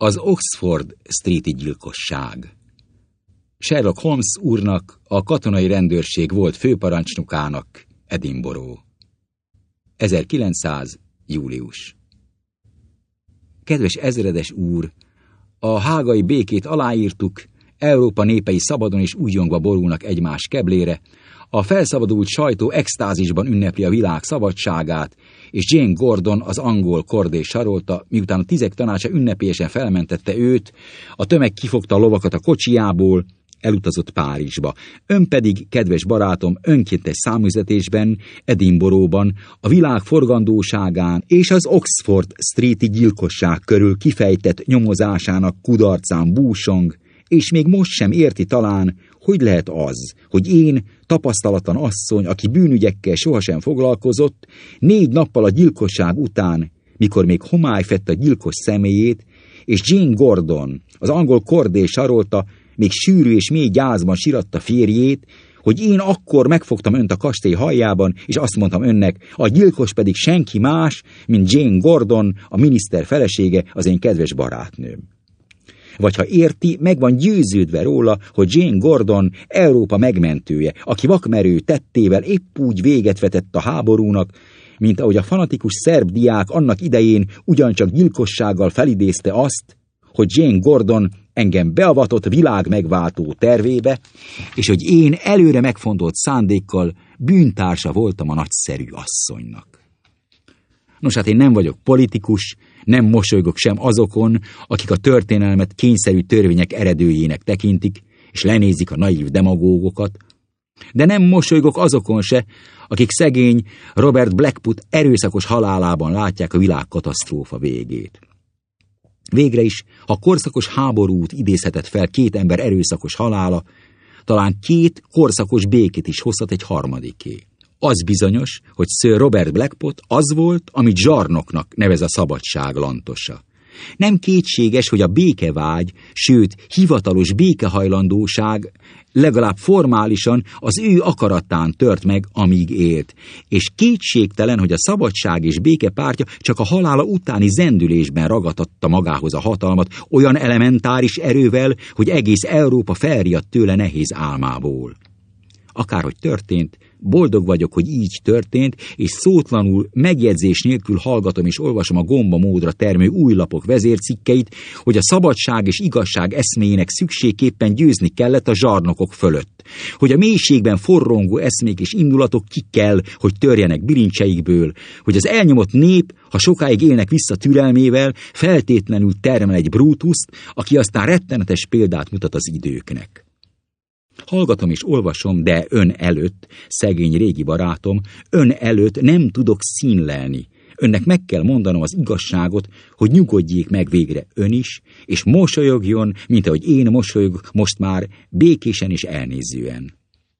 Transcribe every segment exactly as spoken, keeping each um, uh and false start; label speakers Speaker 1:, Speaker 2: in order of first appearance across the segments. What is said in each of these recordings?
Speaker 1: Az Oxford Street-i gyilkosság. Sherlock Holmes úrnak, a katonai rendőrség volt főparancsnokának, Edinburgh. ezerkilencszáz. július. Kedves ezredes úr, a hágai békét aláírtuk, Európa népei szabadon és újjongva borulnak egymás keblére, a felszabadult sajtó extázisban ünnepli a világ szabadságát, és Jane Gordon, az angol kordés sarolta, miután a tizek tanácsa ünnepélyesen felmentette őt, a tömeg kifogta a lovakat a kocsijából, elutazott Párizsba. Ön pedig, kedves barátom, önkéntes számüzetésben, Edinburghban, a világ forgandóságán és az Oxford Street-i gyilkosság körül kifejtett nyomozásának kudarcán búsong, és még most sem érti talán, hogy lehet az, hogy én, tapasztalatlan asszony, aki bűnügyekkel sohasem foglalkozott, négy nappal a gyilkosság után, mikor még homály fett a gyilkos személyét, és Jane Gordon, az angol kordés sarolta, még sűrű és mély gyászban síratta férjét, hogy én akkor megfogtam önt a kastély hajjában, és azt mondtam önnek, a gyilkos pedig senki más, mint Jane Gordon, a miniszter felesége, az én kedves barátnőm. Vagy ha érti, meg van győződve róla, hogy Jane Gordon Európa megmentője, aki vakmerő tettével épp úgy véget vetett a háborúnak, mint ahogy a fanatikus szerb diák annak idején ugyancsak gyilkossággal felidézte azt, hogy Jane Gordon engem beavatott világ megváltó tervébe, és hogy én előre megfontolt szándékkal bűntársa voltam a nagyszerű asszonynak. Nos, hát én nem vagyok politikus, nem mosolygok sem azokon, akik a történelmet kényszerű törvények eredőjének tekintik, és lenézik a naív demagógokat, de nem mosolygok azokon se, akik szegény Robert Blackwood erőszakos halálában látják a világ katasztrófa végét. Végre is, ha korszakos háborút idézhetett fel két ember erőszakos halála, talán két korszakos békét is hozhat egy harmadiké. Az bizonyos, hogy Sir Robert Blackwood az volt, amit zsarnoknak nevez a szabadság lantosa. Nem kétséges, hogy a békevágy, sőt, hivatalos békehajlandóság legalább formálisan az ő akaratán tört meg, amíg élt, és kétségtelen, hogy a szabadság és béke pártja csak a halála utáni zendülésben ragadtatta magához a hatalmat olyan elementáris erővel, hogy egész Európa felriadt tőle nehéz álmából. Akárhogy történt, boldog vagyok, hogy így történt, és szótlanul, megjegyzés nélkül hallgatom és olvasom a gomba módra termő új lapok vezércikkeit, hogy a szabadság és igazság eszméjének szükségképpen győzni kellett a zsarnokok fölött, hogy a mélységben forrongó eszmék és indulatok ki kell, hogy törjenek bilincseikből, hogy az elnyomott nép, ha sokáig élnek vissza türelmével, feltétlenül termel egy Brutuszt, aki aztán rettenetes példát mutat az időknek. Hallgatom és olvasom, de ön előtt, szegény régi barátom, ön előtt nem tudok színlelni. Önnek meg kell mondanom az igazságot, hogy nyugodjék meg végre ön is, és mosolyogjon, mint ahogy én mosolyog most már békésen és elnézően.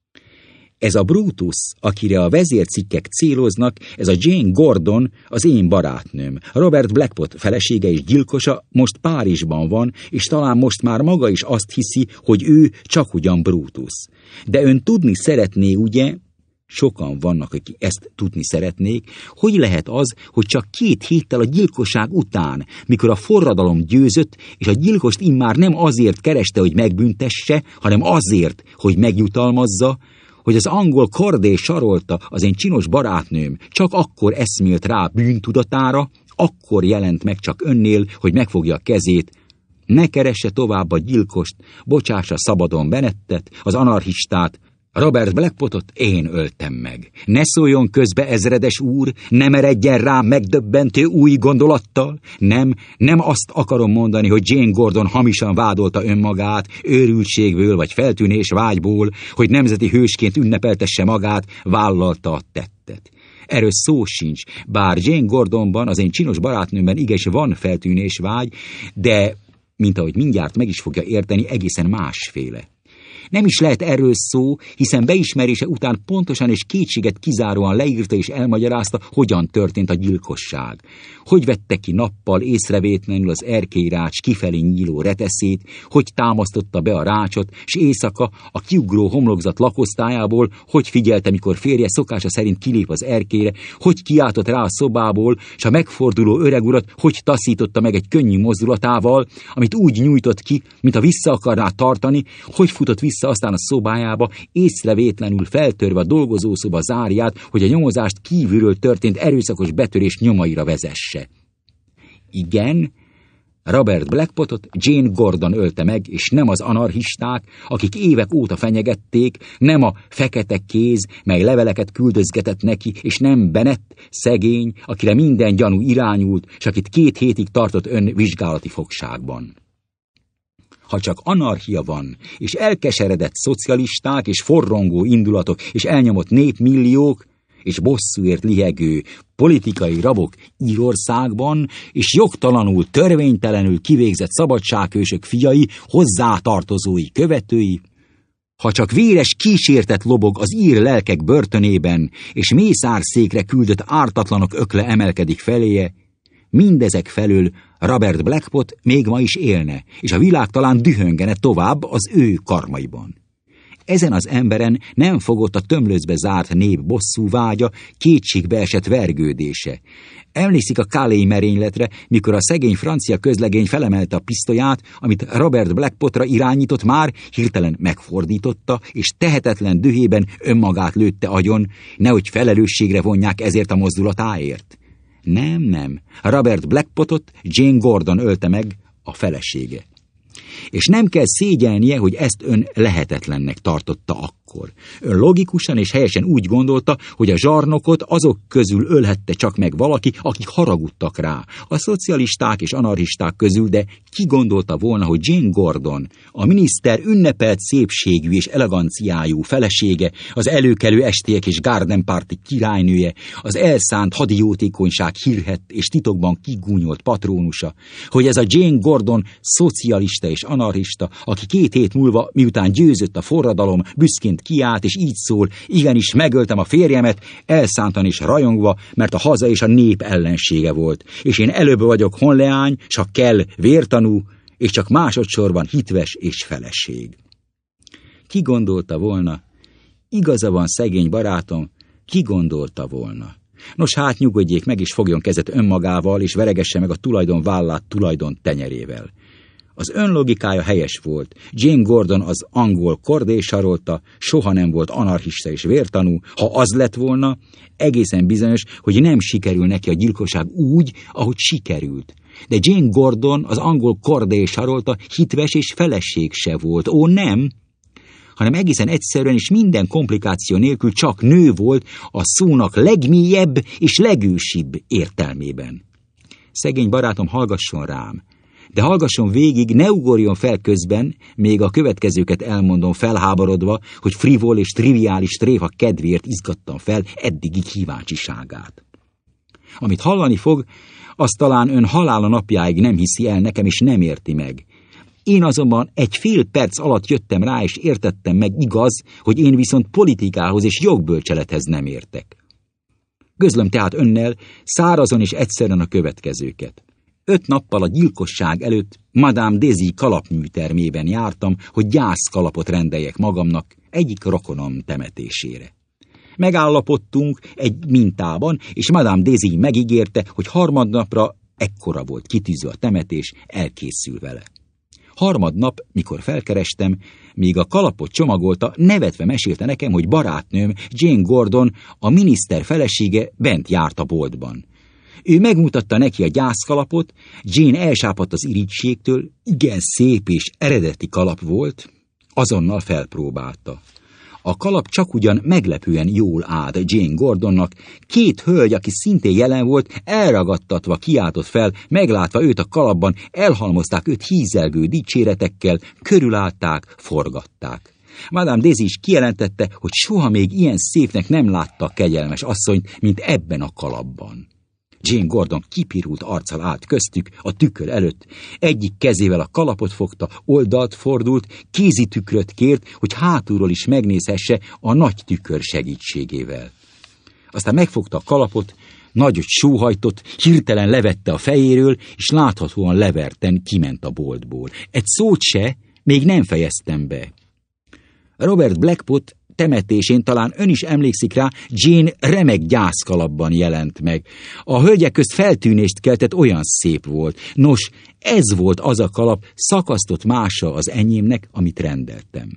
Speaker 1: Ez a Brutus, akire a vezércikkek céloznak, ez a Jane Gordon, az én barátnőm. Robert Blackwood felesége és gyilkosa most Párizsban van, és talán most már maga is azt hiszi, hogy ő csak ugyan Brutus. De ön tudni szeretné, ugye, sokan vannak, akik ezt tudni szeretnék, hogy lehet az, hogy csak két héttel a gyilkosság után, mikor a forradalom győzött, és a gyilkost immár nem azért kereste, hogy megbüntesse, hanem azért, hogy megjutalmazza, hogy az angol kordés sarolta, az én csinos barátnőm, csak akkor eszmélt rá bűntudatára, akkor jelent meg csak önnél, hogy megfogja a kezét. Ne keresse tovább a gyilkost, bocsássa szabadon Bennettet, az anarchistát, Robert Blackwoodot én öltem meg. Ne szóljon közbe, ezredes úr, ne meredjen rám megdöbbentő új gondolattal. Nem, nem azt akarom mondani, hogy Jane Gordon hamisan vádolta önmagát, őrültségből vagy feltűnés vágyból, hogy nemzeti hősként ünnepeltesse magát, vállalta a tettet. Erről szó sincs, bár Jane Gordonban, az én csinos barátnőmben iges van feltűnés vágy, de, mint ahogy mindjárt meg is fogja érteni, egészen másféle. Nem is lehet erről szó, hiszen beismerése után pontosan és kétséget kizáróan leírta és elmagyarázta, hogyan történt a gyilkosság. Hogy vette ki nappal észrevétlenül az erkélyrács kifelé nyíló reteszét, hogy támasztotta be a rácsot, s éjszaka a kiugró homlokzat lakosztályából, hogy figyelte, mikor férje szokása szerint kilép az erkélyre, hogy kiáltott rá a szobából, s a megforduló öreg urat hogy taszította meg egy könnyű mozdulatával, amit úgy nyújtott ki, mint a vissza akarná tartani, hogy futott vissza aztán a szobájába, észrevétlenül feltörve a dolgozószoba zárját, hogy a nyomozást kívülről történt erőszakos betörés nyomaira vezesse. Igen, Robert Blackpotot Jane Gordon ölte meg, és nem az anarchisták, akik évek óta fenyegették, nem a fekete kéz, mely leveleket küldözgetett neki, és nem Bennett, szegény, akire minden gyanú irányult, s akit két hétig tartott ön vizsgálati fogságban. Ha csak anarchia van, és elkeseredett szocialisták, és forrongó indulatok, és elnyomott népmilliók, és bosszúért lihegő politikai rabok Írországban, és jogtalanul, törvénytelenül kivégzett szabadsághősök fiai, hozzátartozói, követői, ha csak véres kísértet lobog az ír lelkek börtönében, és mészárszékre küldött ártatlanok ökle emelkedik feléje, mindezek felől Robert Blackpot még ma is élne, és a világ talán dühöngene tovább az ő karmaiban. Ezen az emberen nem fogott a tömlözbe zárt nép bosszú vágya, kétségbe esett vergődése. Emlékszik a Calais merényletre, mikor a szegény francia közlegény felemelte a pisztolyát, amit Robert Blackpotra irányított, már hirtelen megfordította, és tehetetlen dühében önmagát lőtte agyon, nehogy felelősségre vonják ezért a mozdulatáért. Nem, nem, Robert Blackpotot Jane Gordon ölte meg, a felesége. És nem kell szégyelnie, hogy ezt ön lehetetlennek tartotta akkor. Ön logikusan és helyesen úgy gondolta, hogy a zsarnokot azok közül ölhette csak meg valaki, akik haragudtak rá. A szocialisták és anarchisták közül, de ki gondolta volna, hogy Jane Gordon, a miniszter ünnepelt szépségű és eleganciájú felesége, az előkelő estélyek és garden party királynője, az elszánt hadijótékonyság hírhett és titokban kigúnyolt patrónusa, hogy ez a Jane Gordon szocialista és anarchista, aki két hét múlva, miután győzött a forradalom, büszként kiállt, és így szól: igenis, megöltem a férjemet, elszántan és rajongva, mert a haza és a nép ellensége volt, és én előbb vagyok honleány, s ha kell, vértanú, és csak másodszorban hitves és feleség. Ki gondolta volna? Igaza van, szegény barátom, ki gondolta volna? Nos, hát nyugodjék meg, és fogjon kezet önmagával, és veregesse meg a tulajdon vállát tulajdon tenyerével. Az ön logikája helyes volt. Jane Gordon az angol kordé sarolta, soha nem volt anarchista és vértanú. Ha az lett volna, egészen bizonyos, hogy nem sikerül neki a gyilkosság úgy, ahogy sikerült. De Jane Gordon az angol kordé sarolta, hitves és feleség se volt. Ó, nem! hanem egészen egyszerűen és minden komplikáció nélkül csak nő volt a szónak legmélyebb és legősibb értelmében. Szegény barátom, hallgasson rám, de hallgasson végig, ne ugorjon fel közben, még a következőket elmondom felháborodva, hogy frivol és triviális tréfa kedvéért izgattam fel eddigi kíváncsiságát. Amit hallani fog, azt talán ön halála napjáig nem hiszi el nekem, és nem érti meg. Én azonban egy fél perc alatt jöttem rá, és értettem meg, igaz, hogy én viszont politikához és jogbölcselethez nem értek. Közlöm tehát önnel szárazon és egyszerűen a következőket. Öt nappal a gyilkosság előtt Madame Désy kalapműtermében jártam, hogy gyászkalapot rendeljek magamnak egyik rokonom temetésére. Megállapodtunk egy mintában, és Madame Désy megígérte, hogy harmadnapra, ekkora volt kitűzve a temetés, elkészül vele. Harmadnap, mikor felkerestem, míg a kalapot csomagolta, nevetve mesélte nekem, hogy barátnőm, Jane Gordon, a miniszter felesége bent járt a boltban. Ő megmutatta neki a gyászkalapot, Jane elsápadt az irigységtől, igen szép és eredeti kalap volt, azonnal felpróbálta. A kalap csak ugyan meglepően jól állt Jane Gordonnak, két hölgy, aki szintén jelen volt, elragadtatva kiáltott fel, meglátva őt a kalapban, elhalmozták őt hízelgő dicséretekkel, körülállták, forgatták. Madame Désy is kijelentette, hogy soha még ilyen szépnek nem látta a kegyelmes asszonyt, mint ebben a kalapban. Jane Gordon kipirult arccal állt köztük, a tükör előtt. Egyik kezével a kalapot fogta, oldalt fordult, kézi tükröt kért, hogy hátulról is megnézhesse a nagy tükör segítségével. Aztán megfogta a kalapot, nagyot sóhajtott, hirtelen levette a fejéről, és láthatóan leverten kiment a boltból. Egy szót se, még nem fejeztem be. Robert Blackpot temetésén, talán ön is emlékszik rá, Jane remek gyászkalapban jelent meg. A hölgyek közt feltűnést keltett, olyan szép volt. Nos, ez volt az a kalap, szakasztott mása az enyémnek, amit rendeltem.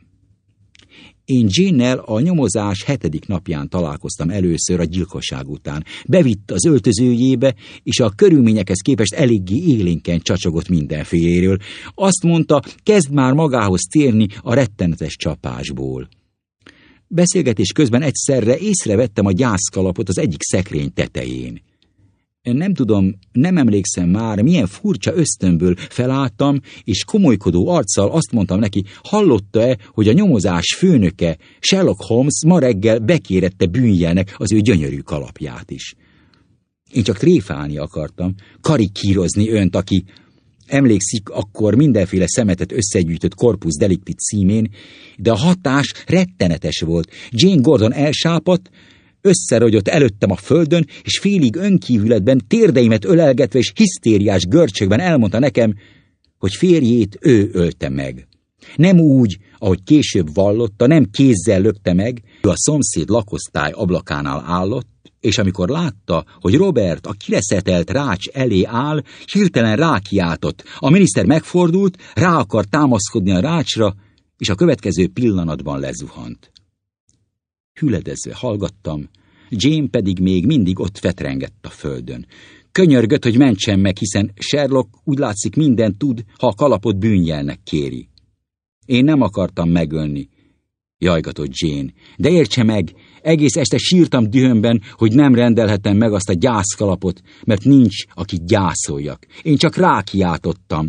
Speaker 1: Én Jane-nel a nyomozás hetedik napján találkoztam először a gyilkosság után. Bevitt az öltözőjébe, és a körülményekhez képest eléggé élénken csacsogott mindenféléről. Azt mondta, kezd már magához térni a rettenetes csapásból. Beszélgetés közben egyszerre észrevettem a gyászkalapot az egyik szekrény tetején. Nem tudom, nem emlékszem már, milyen furcsa ösztönből felálltam, és komolykodó arccal azt mondtam neki, hallotta-e, hogy a nyomozás főnöke, Sherlock Holmes ma reggel bekérette bűnjelnek az ő gyönyörű kalapját is. Én csak tréfálni akartam, karikírozni önt, aki, emlékszik, akkor mindenféle szemetet összegyűjtött Corpus Delicti címén, de a hatás rettenetes volt. Jane Gordon elsápadt, összerogyott előttem a földön, és félig önkívületben, térdeimet ölelgetve és hisztériás görcsökben elmondta nekem, hogy férjét ő ölte meg. Nem úgy, ahogy később vallotta, nem kézzel lökte meg, ő a szomszéd lakosztály ablakánál állott, és amikor látta, hogy Robert a kireszetelt rács elé áll, hirtelen rákiáltott. A miniszter megfordult, rá akart támaszkodni a rácsra, és a következő pillanatban lezuhant. Hüledezve hallgattam, Jane pedig még mindig ott fetrengett a földön. Könyörgött, hogy mentsen meg, hiszen Sherlock úgy látszik mindent tud, ha a kalapot bűnjelnek kéri. Én nem akartam megölni, jajgatott Jane, de értse meg, egész este sírtam dühömben, hogy nem rendelhetem meg azt a gyászkalapot, mert nincs, akit gyászoljak. Én csak rákiáltottam.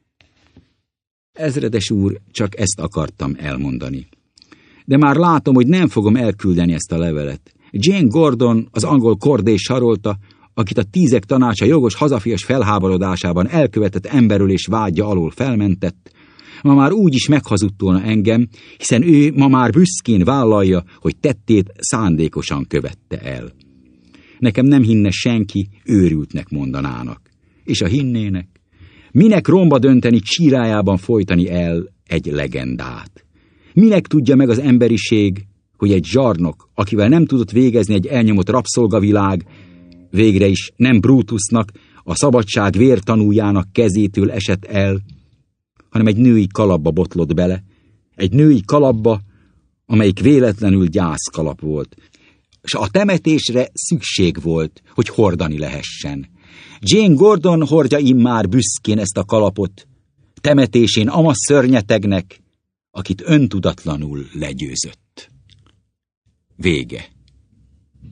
Speaker 1: Ezredes úr, csak ezt akartam elmondani. De már látom, hogy nem fogom elküldeni ezt a levelet. Jane Gordon, az angol kordés sarolta, akit a tízek tanácsa jogos hazafias felháborodásában elkövetett emberölés vágya alól felmentett, ma már úgy is meghazudott volna engem, hiszen ő ma már büszkén vállalja, hogy tettét szándékosan követte el. Nekem nem hinne senki, őrültnek mondanának. És a hinnének? Minek romba dönteni, csírájában folytani el egy legendát? Minek tudja meg az emberiség, hogy egy zsarnok, akivel nem tudott végezni egy elnyomott rabszolgavilág, végre is nem Brutusnak, a szabadság vértanújának kezétől esett el, hanem egy női kalapba botlott bele, egy női kalapba, amelyik véletlenül gyászkalap volt, és a temetésre szükség volt, hogy hordani lehessen. Jane Gordon hordja immár büszkén ezt a kalapot, temetésén ama szörnyetegnek, akit öntudatlanul legyőzött. Vége.